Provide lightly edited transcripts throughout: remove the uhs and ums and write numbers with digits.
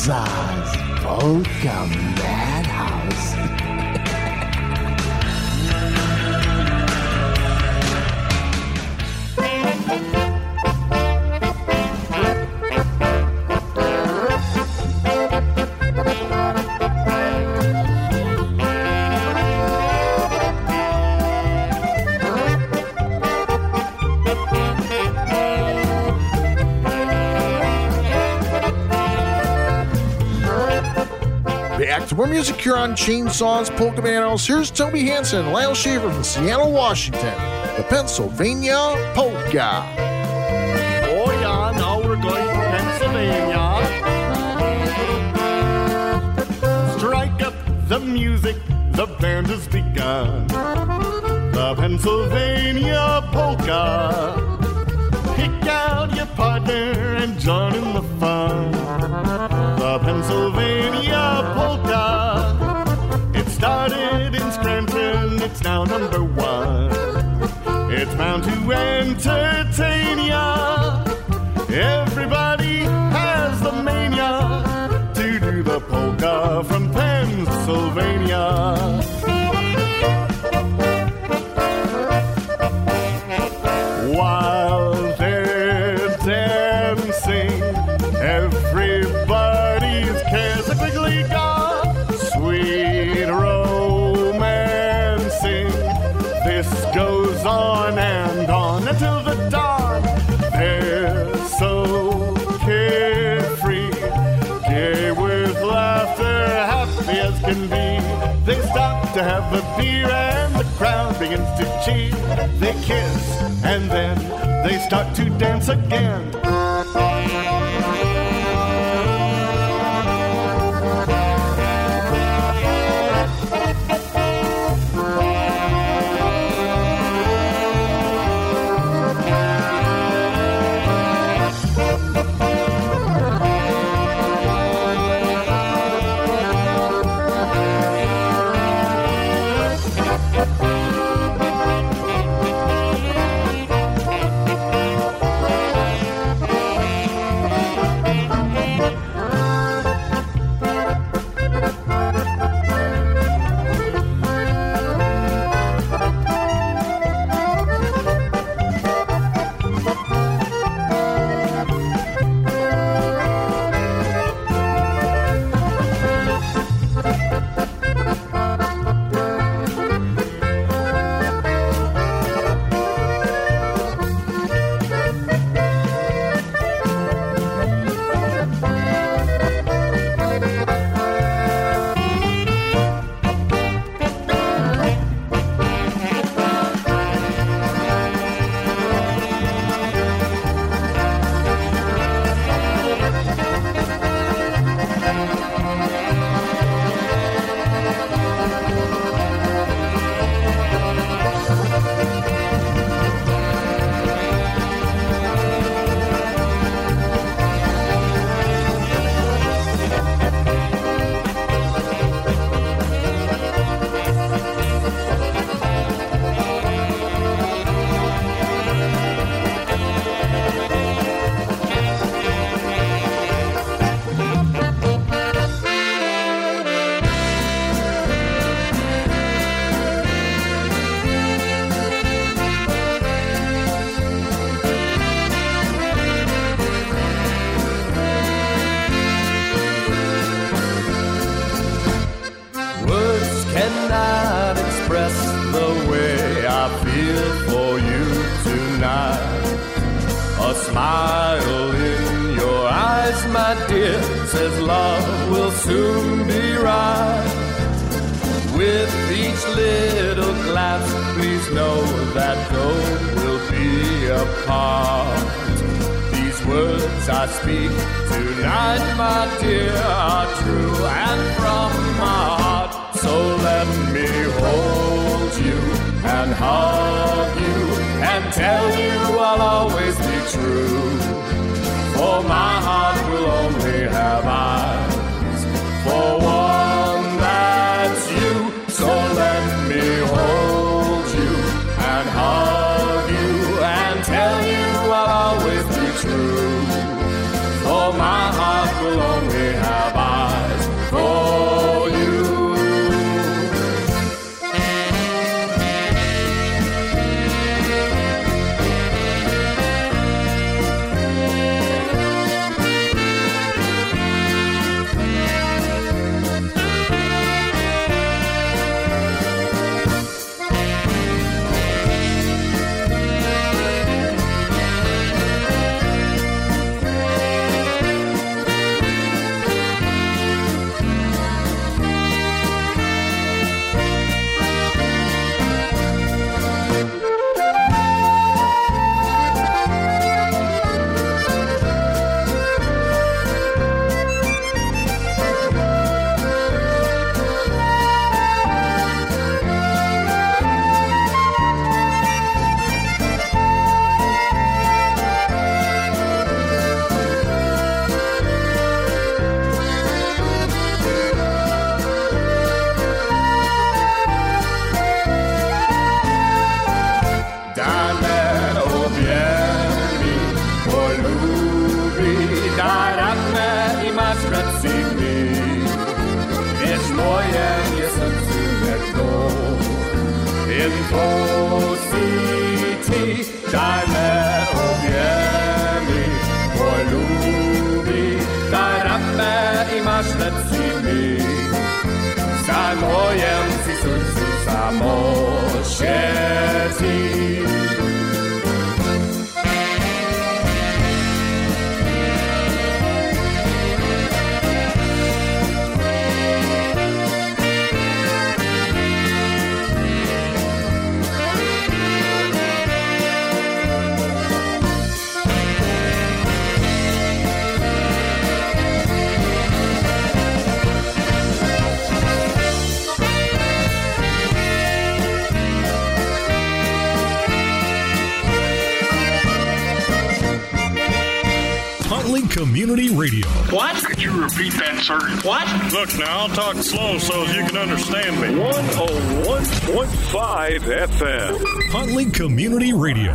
Zazz Polka Madhouse. Back to more music here on Chainsaws Polka Madhouse. Here's Toby Hansen and Lyle Shaver from Seattle, Washington. The Pennsylvania Polka. Oh yeah, now we're going to Pennsylvania. Strike up the music, the band has begun. The Pennsylvania Polka. Pick out your partner and join in the fun. The Pennsylvania Polka. It started in Scranton, it's now number one. It's bound to entertain ya. Everybody has the mania to do the polka from Pennsylvania. While they're dancing, everybody's cares are quickly gone. Sweet romancing, this goes on and on until the dawn. They're so carefree, gay with laughter, happy as can be. They stop to have a beer and the crowd begins to cheer. They kiss and then they start to dance again. Smile in your eyes, my dear, says love will soon be right. With each little glance, please know that gold will be a part. These words I speak tonight, my dear, are true and from my heart. So let me hold you and hug you and tell you I'll always be true. For my heart will only have eyes for one that's you. So let me hold you and hug you and tell you I'll always be true. For my heart will only have eyes City, daj me objemy, polubi, daj rapę i masz lepszy mi. Za mojem si srdcu samo świeci. Community Radio. What? Could you repeat that, sir? What? Look, now I'll talk slow so you can understand me. 101.5 FM. Huntley Community Radio.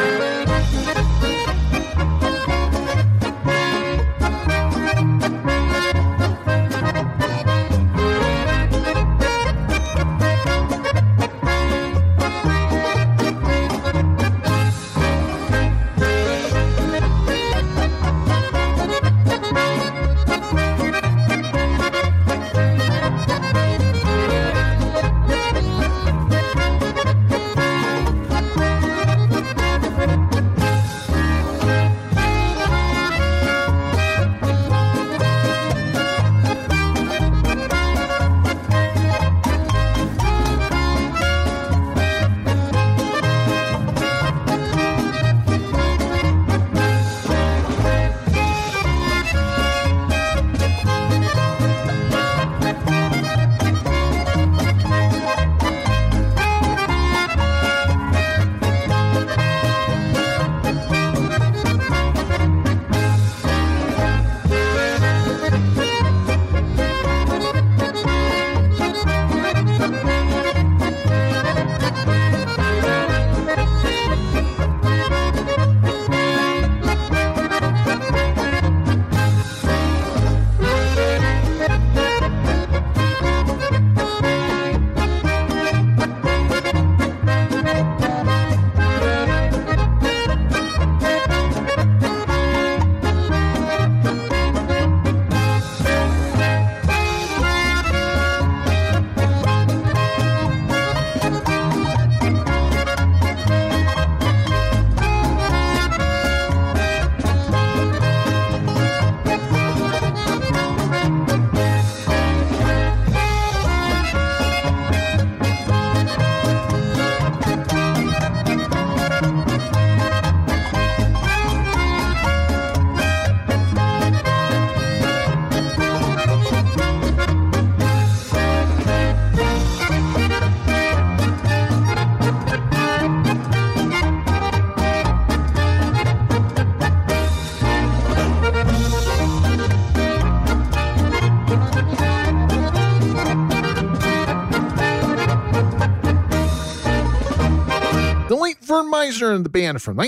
Vern Meisner and the band from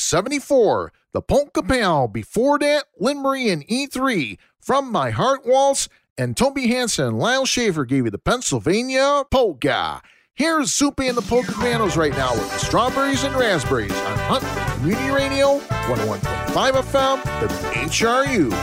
1974. The Polka Pal. Before that, Lynn Marie and E3 from My Heart Waltz, and Toby Hansen and Lyle Schaefer gave you the Pennsylvania Polka. Here's Soupy and the Polka Commandos right now with the Strawberries and Raspberries on Huntley Community Radio, 101.5 FM, WHRU.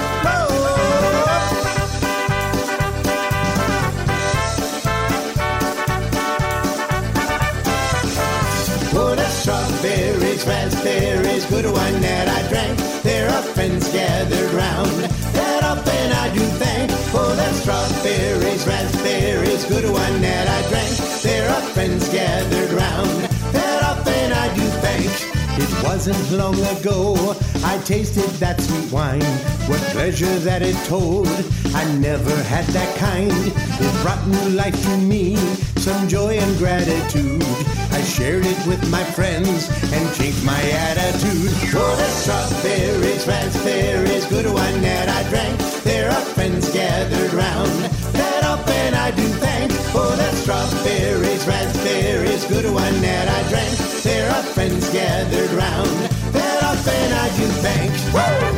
Oh, the strawberries, raspberries, good one that I drank. There are friends gathered round, that often I do thank. Oh, the strawberries, raspberries, good one that I drank. There are friends gathered round, that often I do thank. It wasn't long ago I tasted that sweet wine. What pleasure that it told, I never had that kind. It brought new life to me, some joy and gratitude. I shared it with my friends and changed my attitude. Oh, the strawberries, raspberries, good one that I drank. There are friends gathered round, that often I do thank. Oh, the strawberries, raspberries, good one that I drank. There are friends gathered round, that often I do thank. Woo!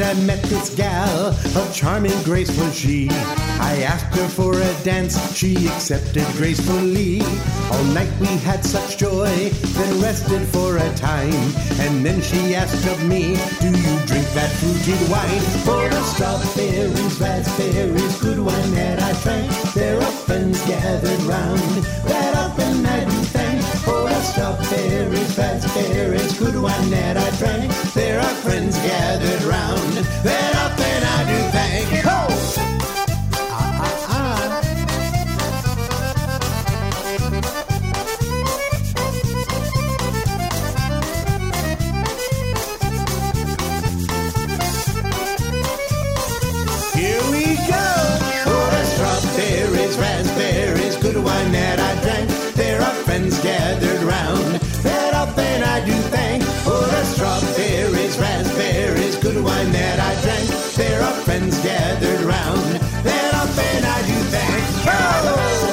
I met this gal, of charming grace was she. I asked her for a dance, she accepted gracefully. All night we had such joy, then rested for a time. And then she asked of me, do you drink that fruited wine? For the strawberries, raspberries, good wine that I drank, there are friends gathered round, that often I do thank. For the strawberries, raspberries, good wine that I drank, there are friends gathered round, that often I do thank. Ho! Here we go! For the strawberries, raspberries, good wine that I drank, there are friends gathered round, that often I do thank. For the strawberries, raspberries, good wine that I drank, there are friends gathered round, that often I do thank. Oh!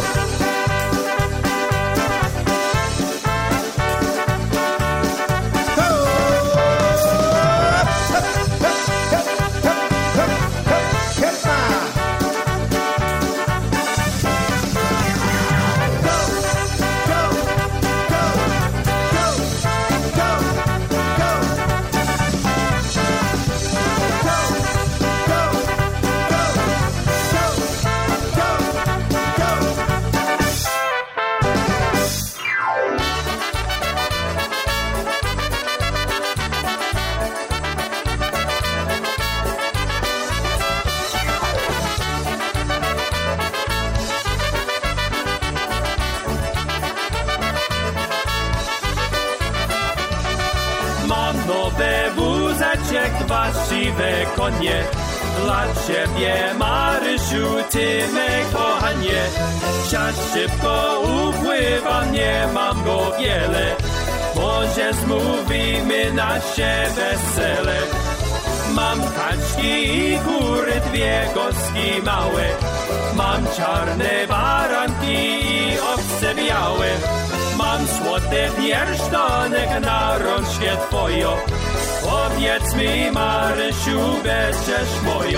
Dwa siwe konie, dla ciebie, Marysiu, ty me kochanie. Czas szybko upływa, nie mam go wiele, może zmówimy nasze wesele. Mam kaczki i kury, dwie gąski małe, mam czarne baranki i owce białe. Mam złoty pierścionek na rączkę twoją, powiedz mi, Marysiu, będziesz moją.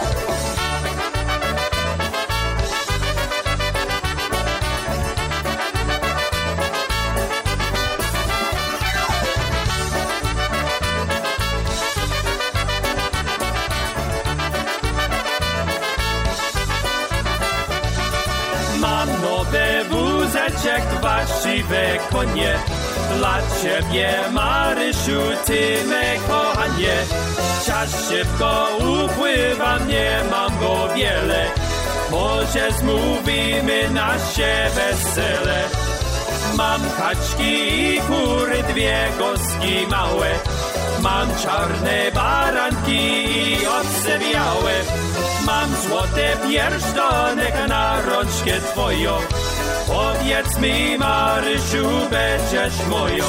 Mam nowy wózeczek, dwa siwe konie, dla ciebie, Marysiu, ty me kochanie. Czas szybko upływa, nie mam go wiele, może zmówimy nasze wesele. Mam kaczki i kury, dwie gąski małe, mam czarne baranki i owce białe. Mam złoty pierścionek na rączkę twoją, powiedz mi, Marysiu, będziesz moją.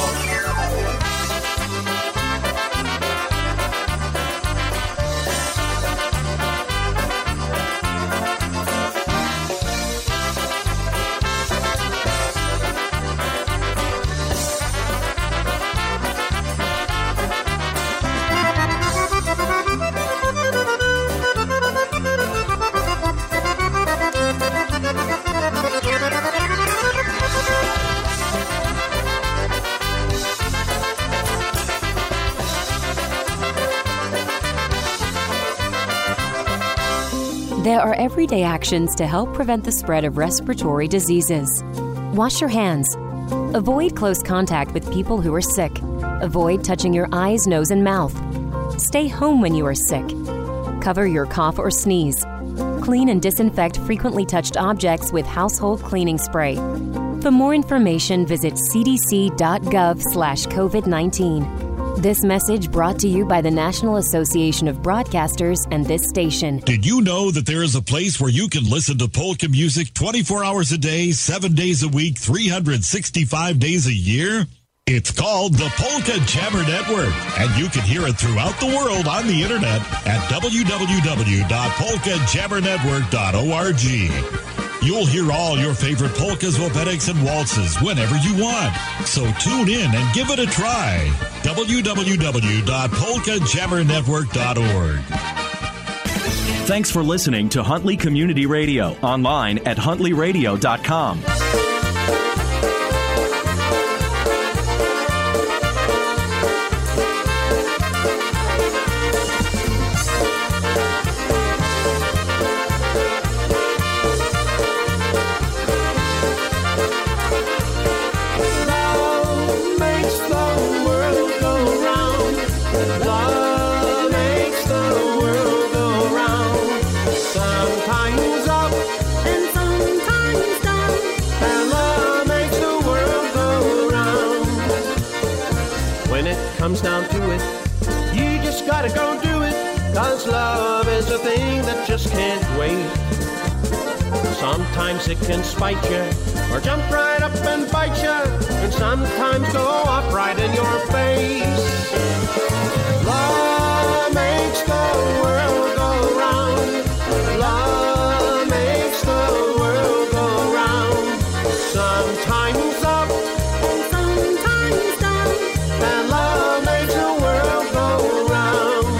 There are everyday actions to help prevent the spread of respiratory diseases. Wash your hands. Avoid close contact with people who are sick. Avoid touching your eyes, nose, and mouth. Stay home when you are sick. Cover your cough or sneeze. Clean and disinfect frequently touched objects with household cleaning spray. For more information, visit cdc.gov/COVID-19. This message brought to you by the National Association of Broadcasters and this station. Did you know that there is a place where you can listen to polka music 24 hours a day, 7 days a week, 365 days a year? It's called the Polka Jammer Network, and you can hear it throughout the world on the internet at www.polkajammernetwork.org. You'll hear all your favorite polkas, wopetics, and waltzes whenever you want. So tune in and give it a try. www.polkajammernetwork.org. Thanks for listening to Huntley Community Radio, online at huntleyradio.com. Comes down to it, you just gotta go do it, 'cause love is a thing that just can't wait. Sometimes it can spite you, or jump right up and bite you, and sometimes go up right in your face. Love makes the world go round. Love makes the world go round. Sometimes up and sometimes down, and love makes the world go round.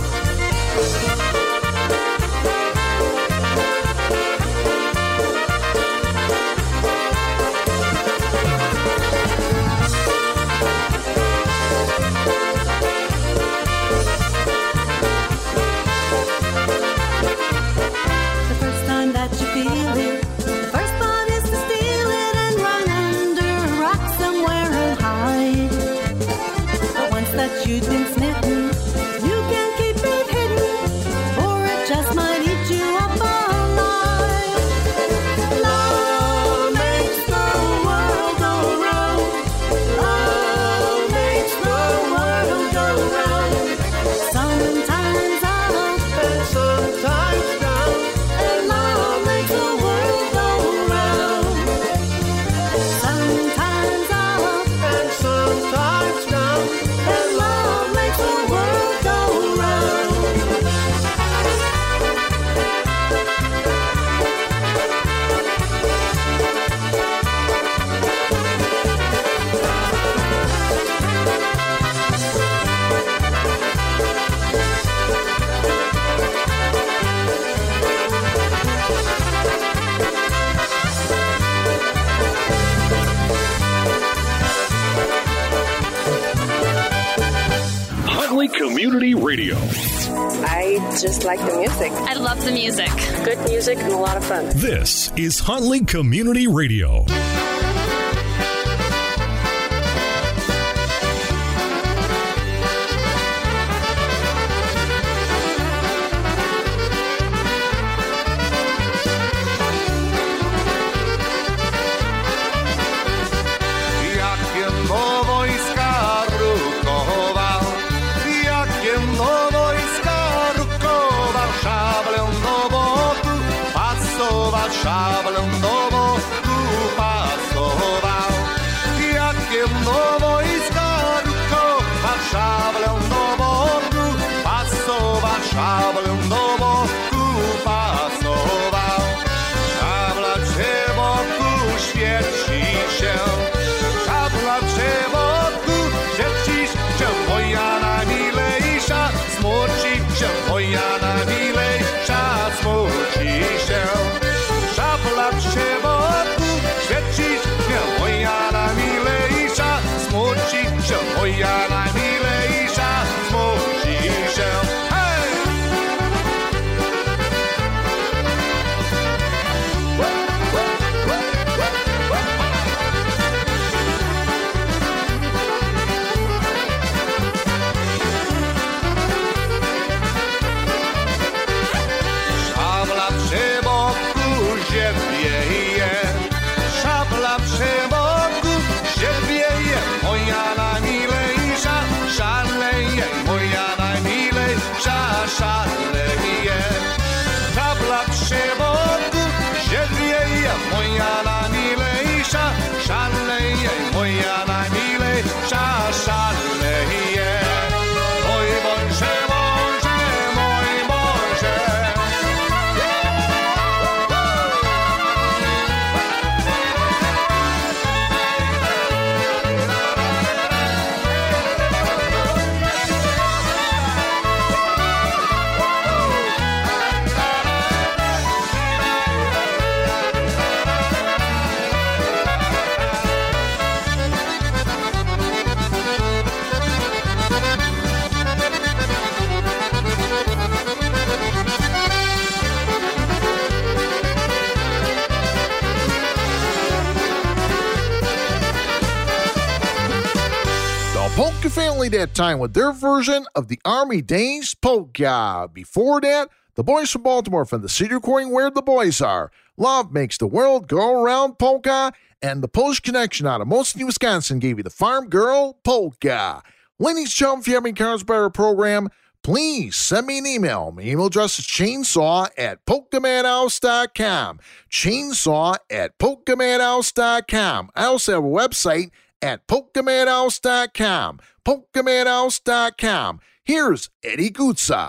The first time that you feel it, the first thought is to steal it and run under a rock somewhere and hide. But once that you've been smitten, you can't keep it hidden, or it just might eat you up alive. Love makes the world go round. Love makes the world go round. Sometimes up and sometimes down, and love makes the world go round. Sometimes up and sometimes down, and love makes the world go round. Huntley Community Radio. I just like the music. I love the music. Good music and a lot of fun. This is Huntley Community Radio. Jakiem do wojska rukował, jakiem do wojska rukował, szablę do boku, pasował szablę do boku, Polka Family that time with their version of the Army Days Polka. Before that, the boys from Baltimore from the City Recording Where the Boys Are. Love Makes the World Go Around Polka. And the Polish Connection out of Molsky, Wisconsin gave you the Farm Girl Polka. Ladies and gentlemen, if you have any comments about our program, please send me an email. My email address is chainsaw@polkamadhouse.com. Chainsaw@polkamadhouse.com. I also have a website at polkamadhouse.com. polkamadhouse.com. Here's Eddie Gutsa.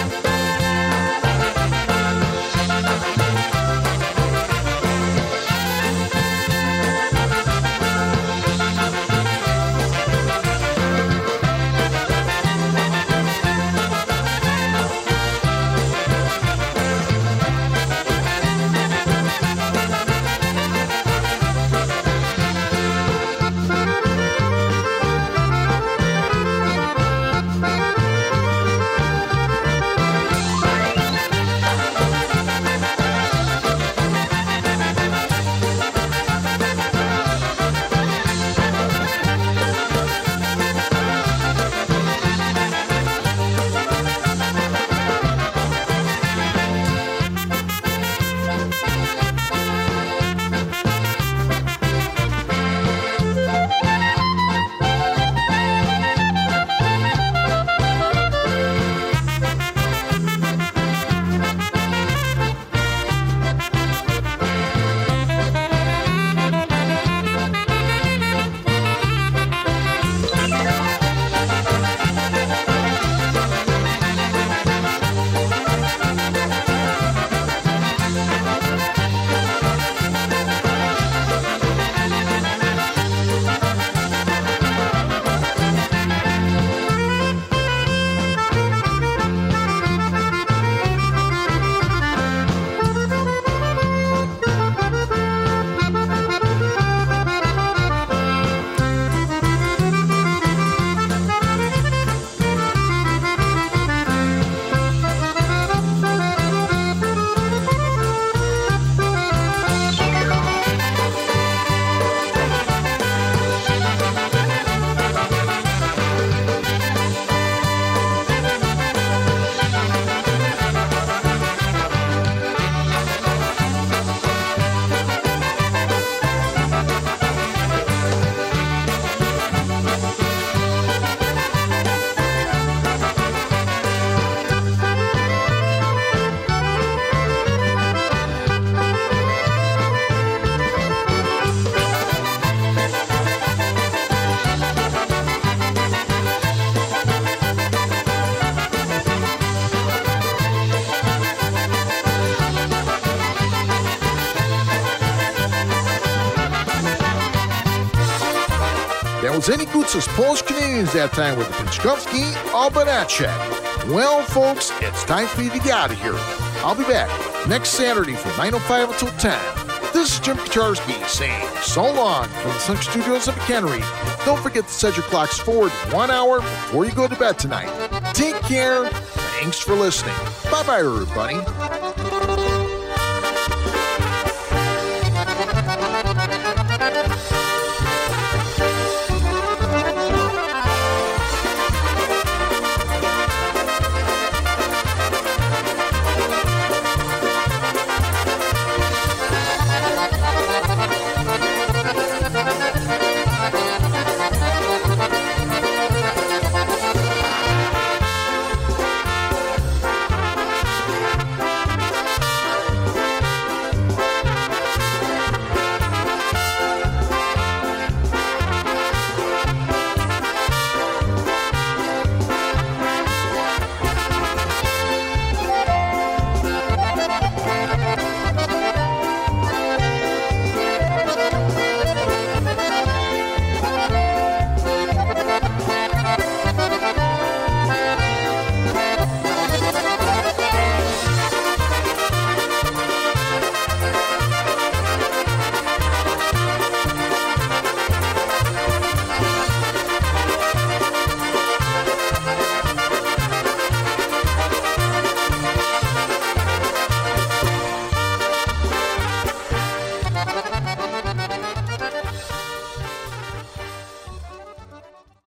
Eddie Gutsa's Polish Canadians that time with the Pinchkovsky Albanacek. Well, folks, it's time for you to get out of here. I'll be back next Saturday from 9:05 until 10. This is Jim Kaczarski saying so long from the Sun Studios of McHenry. Don't forget to set your clocks forward 1 hour before you go to bed tonight. Take care. Thanks for listening. Bye-bye, everybody.